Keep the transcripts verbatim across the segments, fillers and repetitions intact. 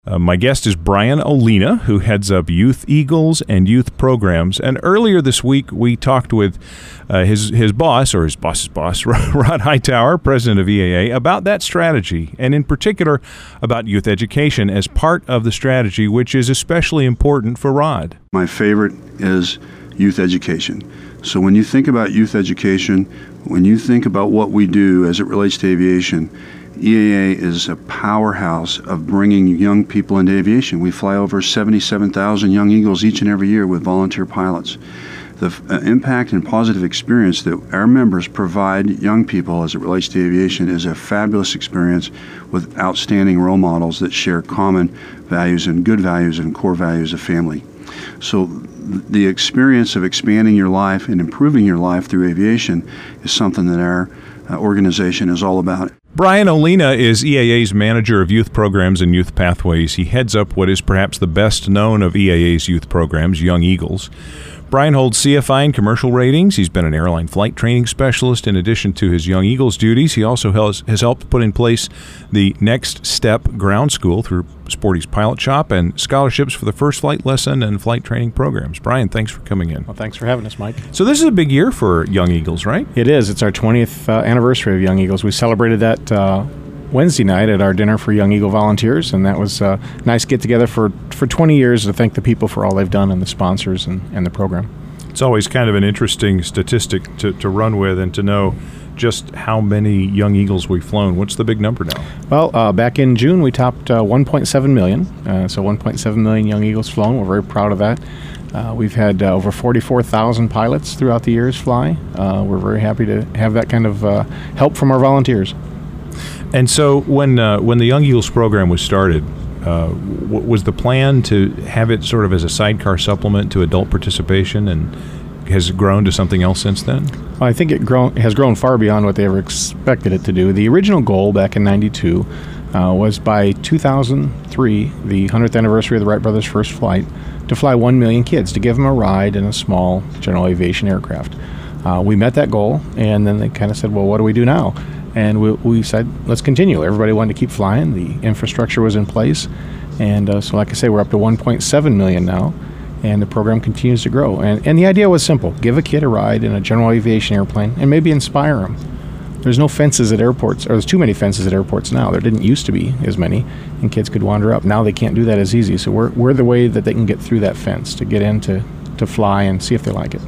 Uh, my guest is Brian Olina, who heads up Youth Eagles and youth programs. And earlier this week, we talked with uh, his his boss, or his boss's boss, Rod Hightower, president of E A A, about that strategy, and in particular about youth education as part of the strategy, which is especially important for Rod. My favorite is youth education. So when you think about youth education, when you think about what we do as it relates to aviation, E A A is a powerhouse of bringing young people into aviation. We fly over seventy-seven thousand young Eagles each and every year with volunteer pilots. The uh, impact and positive experience that our members provide young people as it relates to aviation is a fabulous experience with outstanding role models that share common values and good values and core values of family. So the experience of expanding your life and improving your life through aviation is something that our uh, organization is all about. Brian Olina is E A A's manager of youth programs and youth pathways. He heads up what is perhaps the best known of E A A's youth programs, Young Eagles. Brian holds C F I and commercial ratings. He's been an airline flight training specialist. In addition to his Young Eagles duties, he also has, has helped put in place the Next Step Ground School through Sporty's Pilot Shop and scholarships for the first flight lesson and flight training programs. Brian, thanks for coming in. Well, thanks for having us, Mike. So this is a big year for Young Eagles, right? It is. It's our twentieth uh, anniversary of Young Eagles. We celebrated that uh, Wednesday night at our dinner for Young Eagle volunteers, and that was a nice get-together for, for twenty years to thank the people for all they've done and the sponsors and, and the program. It's always kind of an interesting statistic to, to run with and to know just how many Young Eagles we've flown. What's the big number now? Well, uh, back in June, we topped uh, one point seven million. Uh, so one point seven million Young Eagles flown. We're very proud of that. Uh, we've had uh, over forty-four thousand pilots throughout the years fly. Uh, we're very happy to have that kind of uh, help from our volunteers. And so when uh, when the Young Eagles program was started, uh, w- was the plan to have it sort of as a sidecar supplement to adult participation, and has it grown to something else since then? Well, I think it grown, has grown far beyond what they ever expected it to do. The original goal back in ninety-two uh, was by two thousand three, the hundredth anniversary of the Wright brothers' first flight, to fly one million kids, to give them a ride in a small general aviation aircraft. Uh, we met that goal, and then they kind of said, well, what do we do now? And we, we said, let's continue. Everybody wanted to keep flying. The infrastructure was in place. And uh, so, like I say, we're up to one point seven million now. And the program continues to grow. And, and the idea was simple. Give a kid a ride in a general aviation airplane and maybe inspire them. There's no fences at airports, or there's too many fences at airports now. There didn't used to be as many, and kids could wander up. Now they can't do that as easy. So we're, we're the way that they can get through that fence, to get in to, to fly and see if they like it.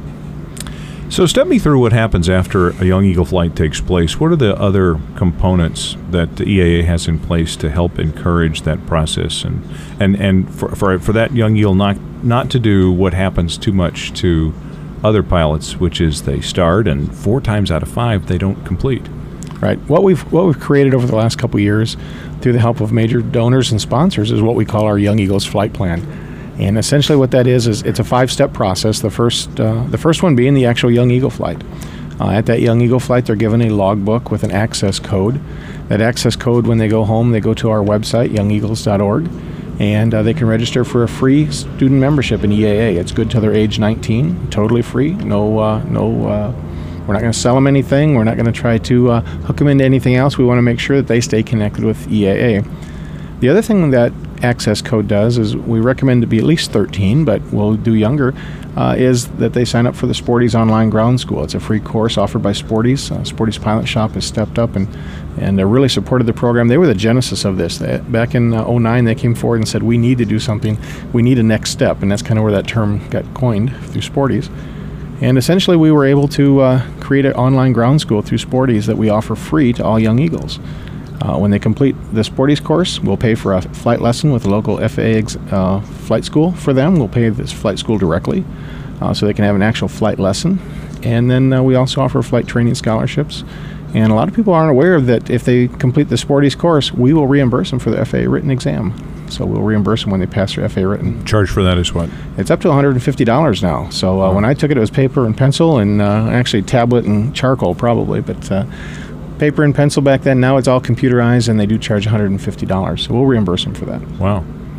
So step me through what happens after a Young Eagle flight takes place. What are the other components that the E A A has in place to help encourage that process, and and, and for, for for that Young Eagle not not to do what happens too much to other pilots, which is they start and four times out of five they don't complete? Right. What we've what we've created over the last couple of years through the help of major donors and sponsors is what we call our Young Eagles flight plan. And essentially what that is, is it's a five-step process, the first uh, the first one being the actual Young Eagle flight. Uh, at that Young Eagle flight, they're given a logbook with an access code. That access code, when they go home, they go to our website, young eagles dot org, and uh, they can register for a free student membership in E A A. It's good till they're age nineteen, totally free. No, uh, no. Uh, we're not going to sell them anything. We're not going to try to uh, hook them into anything else. We want to make sure that they stay connected with E A A. The other thing that access code does is we recommend to be at least thirteen, but we'll do younger, uh, is that they sign up for the Sporty's Online Ground School. It's a free course offered by Sporty's. Uh, Sporty's Pilot Shop has stepped up and, and uh, really supported the program. They were the genesis of this. They, back in uh, oh nine, they came forward and said, we need to do something. We need a next step, and that's kind of where that term got coined, through Sporty's. And essentially we were able to uh, create an online ground school through Sporty's that we offer free to all Young Eagles. Uh, when they complete the Sporty's course, we'll pay for a flight lesson with a local F A A ex- uh, flight school for them. We'll pay this flight school directly uh, so they can have an actual flight lesson. And then uh, we also offer flight training scholarships. And a lot of people aren't aware of that. If they complete the Sporty's course, we will reimburse them for the F A A written exam. So we'll reimburse them when they pass their F A A written. Charge for that is what? It's up to one hundred fifty dollars now. So uh, oh. when I took it, it was paper and pencil, and uh, actually tablet and charcoal probably. But uh, paper and pencil back then. Now it's all computerized, and they do charge one hundred fifty dollars. So we'll reimburse them for that. Wow.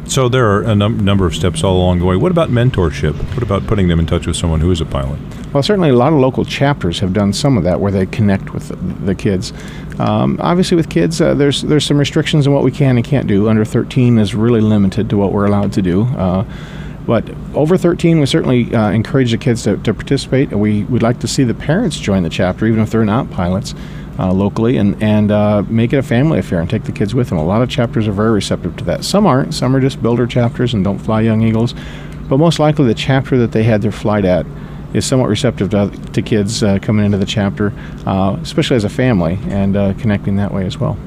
So there are a num- number of steps all along the way. What about mentorship? What about putting them in touch with someone who is a pilot? Well, certainly a lot of local chapters have done some of that where they connect with the, the kids. Um, obviously with kids, uh, there's there's some restrictions on what we can and can't do. Under thirteen is really limited to what we're allowed to do. Uh, but over thirteen, we certainly uh, encourage the kids to, to participate. We would like to see the parents join the chapter, even if they're not pilots. Uh, locally and, and uh, make it a family affair and take the kids with them. A lot of chapters are very receptive to that. Some aren't. Some are just builder chapters and don't fly Young Eagles. But most likely the chapter that they had their flight at is somewhat receptive to, to kids uh, coming into the chapter, uh, especially as a family, and uh, connecting that way as well.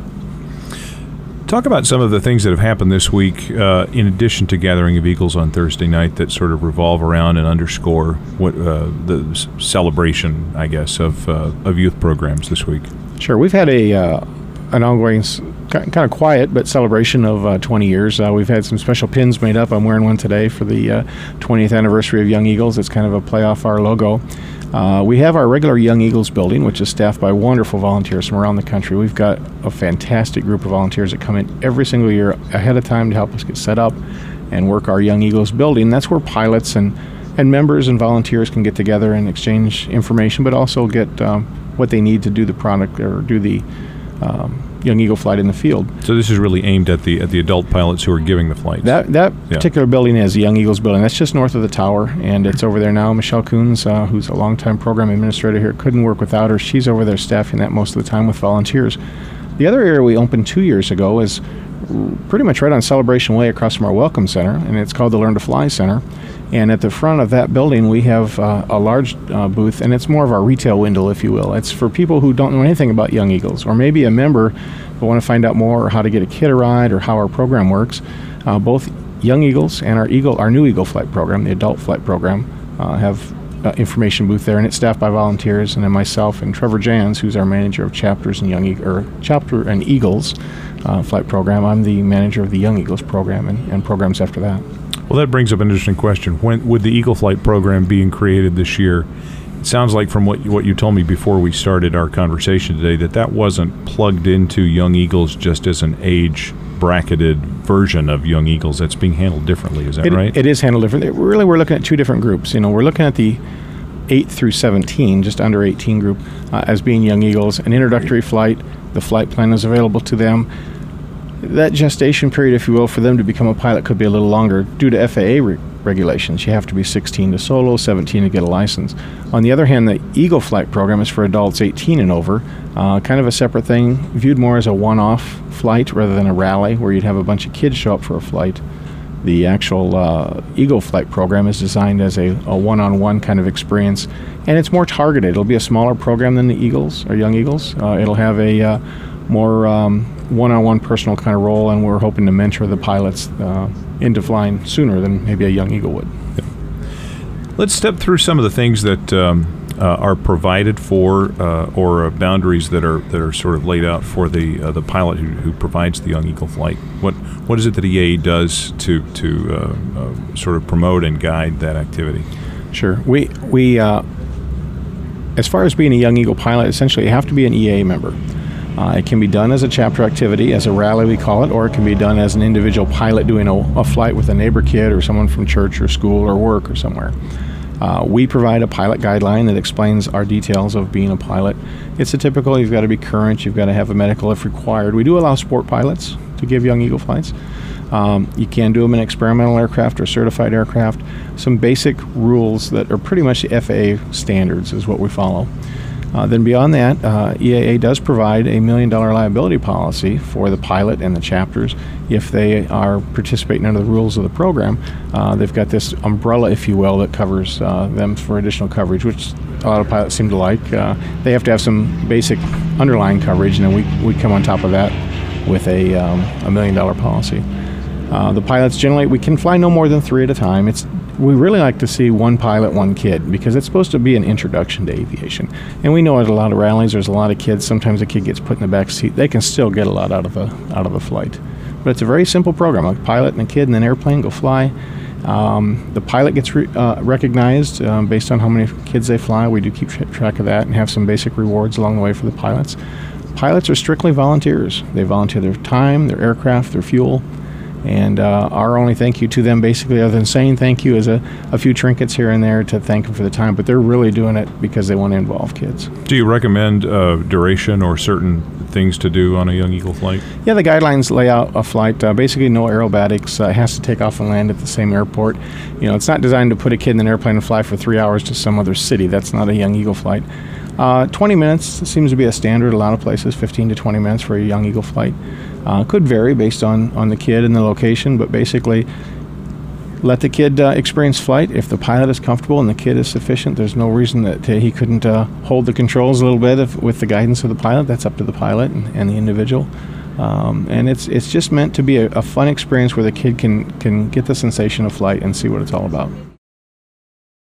Talk about some of the things that have happened this week, uh, in addition to Gathering of Eagles on Thursday night, that sort of revolve around and underscore what uh, the s- celebration, I guess, of uh, of youth programs this week. Sure. We've had a uh, an ongoing, kind of quiet, but celebration of uh, twenty years. Uh, we've had some special pins made up. I'm wearing one today for the uh, twentieth anniversary of Young Eagles. It's kind of a play off our logo. Uh, we have our regular Young Eagles building, which is staffed by wonderful volunteers from around the country. We've got a fantastic group of volunteers that come in every single year ahead of time to help us get set up and work our Young Eagles building. That's where pilots and, and members and volunteers can get together and exchange information, but also get um, what they need to do the product or do the um, Young Eagle flight in the field. So this is really aimed at the at the adult pilots who are giving the flights. That that Yeah. particular building is the Young Eagles building. That's just north of the tower, and it's over there now. Michelle Coons, uh, who's a longtime program administrator here, couldn't work without her. She's over there staffing that most of the time with volunteers. The other area we opened two years ago is pretty much right on Celebration Way across from our Welcome Center, and it's called the Learn to Fly Center. And at the front of that building, we have uh, a large uh, booth, and it's more of our retail window, if you will. It's for people who don't know anything about Young Eagles, or maybe a member but want to find out more, or how to get a kid a ride, or how our program works. Uh, both Young Eagles and our Eagle, our new Eagle Flight program, the adult flight program, uh, have uh, information booth there, and it's staffed by volunteers, and then myself and Trevor Jans, who's our manager of chapters and Young e- or chapter and Eagles uh, flight program. I'm the manager of the Young Eagles program and, and programs after that. Well, that brings up an interesting question. When would the Eagle Flight program being created this year? It sounds like from what you, what you told me before we started our conversation today that that wasn't plugged into Young Eagles just as an age bracketed version of Young Eagles. That's being handled differently. Is that It, right? it is handled differently. Really, we're looking at two different groups. You know, we're looking at the eight through seventeen, just under eighteen group, uh, as being Young Eagles. An introductory flight, the flight plan is available to them. That gestation period, if you will, for them to become a pilot could be a little longer due to F A A re- regulations. You have to be sixteen to solo, seventeen to get a license. On the other hand, the Eagle Flight program is for adults eighteen and over, uh, kind of a separate thing, viewed more as a one-off flight rather than a rally where you'd have a bunch of kids show up for a flight. The actual uh, Eagle Flight program is designed as a, a one-on-one kind of experience, and it's more targeted. It'll be a smaller program than the Eagles or Young Eagles. Uh, it'll have a uh, more um, one-on-one personal kind of role, and we're hoping to mentor the pilots uh, into flying sooner than maybe a Young Eagle would. Yeah. Let's step through some of the things that um, uh, are provided for, uh, or uh, boundaries that are that are sort of laid out for the uh, the pilot who, who provides the Young Eagle flight. What what is it that E A A does to to uh, uh, sort of promote and guide that activity? Sure. We we uh, as far as being a Young Eagle pilot, essentially you have to be an E A A member. Uh, it can be done as a chapter activity, as a rally we call it, or it can be done as an individual pilot doing a, a flight with a neighbor kid or someone from church or school or work or somewhere. Uh, we provide a pilot guideline that explains our details of being a pilot. It's a typical, you've got to be current, you've got to have a medical if required. We do allow sport pilots to give Young Eagle flights. Um, you can do them in experimental aircraft or certified aircraft. Some basic rules that are pretty much the F A A standards is what we follow. Uh, then beyond that, uh, E A A does provide a million dollar liability policy for the pilot and the chapters if they are participating under the rules of the program. Uh, they've got this umbrella, if you will, that covers uh, them for additional coverage, which a lot of pilots seem to like. Uh, they have to have some basic underlying coverage, and then we, we come on top of that with a, um, a million dollar policy. Uh, the pilots generally, we can fly no more than three at a time. It's We really like to see one pilot, one kid, because it's supposed to be an introduction to aviation. And we know at a lot of rallies, there's a lot of kids. Sometimes a kid gets put in the back seat. They can still get a lot out of the out of the flight. But it's a very simple program. A pilot and a kid in an airplane go fly. Um, the pilot gets re- uh, recognized um, based on how many kids they fly. We do keep track of that and have some basic rewards along the way for the pilots. Pilots are strictly volunteers. They volunteer their time, their aircraft, their fuel. And uh, our only thank you to them, basically, other than saying thank you, is a, a few trinkets here and there to thank them for the time. But they're really doing it because they want to involve kids. Do you recommend uh, duration or certain things to do on a Young Eagle flight? Yeah, the guidelines lay out a flight. Uh, basically, no aerobatics. Uh, has to take off and land at the same airport. You know, it's not designed to put a kid in an airplane and fly for three hours to some other city. That's not a Young Eagle flight. Uh, twenty minutes seems to be a standard. A lot of places, fifteen to twenty minutes for a Young Eagle flight. Uh, could vary based on, on the kid and the location, but basically let the kid uh, experience flight. If the pilot is comfortable and the kid is sufficient, there's no reason that uh, he couldn't uh, hold the controls a little bit if, with the guidance of the pilot. That's up to the pilot and, and the individual. Um, and it's it's just meant to be a, a fun experience where the kid can, can get the sensation of flight and see what it's all about.